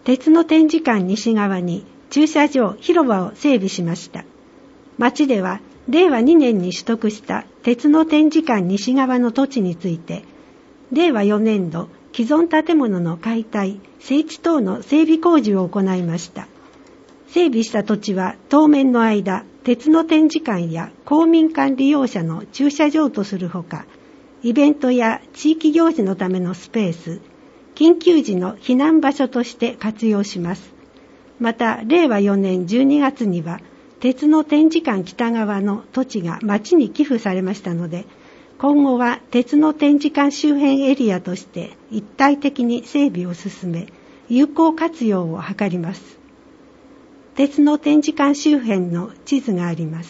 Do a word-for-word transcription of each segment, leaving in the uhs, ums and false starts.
鉄の展示館西側に駐車場広場を整備しました。町ではれいわにねんに取得した鉄の展示館西側の土地について、れいわよねんど既存建物の解体、整地等の整備工事を行いました。整備した土地は当面の間、鉄の展示館や公民館利用者の駐車場とするほか、イベントや地域行事のためのスペース、緊急時の避難場所として活用します。また、れいわよねんじゅうにがつには、鉄の展示館北側の土地が町に寄付されましたので、今後は鉄の展示館周辺エリアとして一体的に整備を進め、有効活用を図ります。鉄の展示館周辺の地図があります。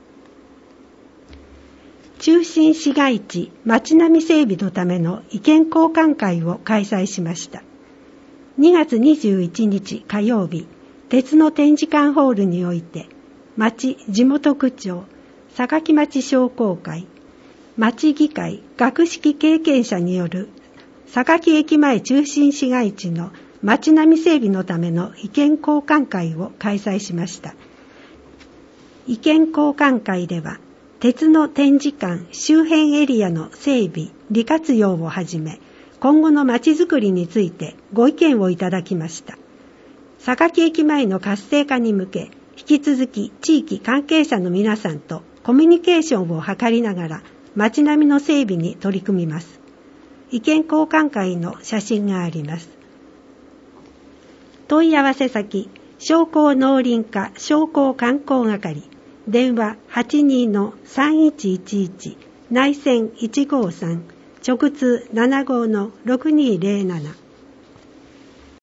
中心市街地街並み整備のための意見交換会を開催しました。にがつにじゅういちにち火曜日、鉄の展示館ホールにおいて、町地元区長、榊町商工会、町議会学識経験者による榊駅前中心市街地の街並み整備のための意見交換会を開催しました。意見交換会では、鉄の展示館周辺エリアの整備、利活用をはじめ、今後の街づくりについてご意見をいただきました。榊駅前の活性化に向け、引き続き地域関係者の皆さんとコミュニケーションを図りながら、街並みの整備に取り組みます。意見交換会の写真があります。問い合わせ先、商工農林課商工観光係、電話 はちにーのさんいちいちいち、内線いちごさん、直通 ななごーのろくにーぜろなな。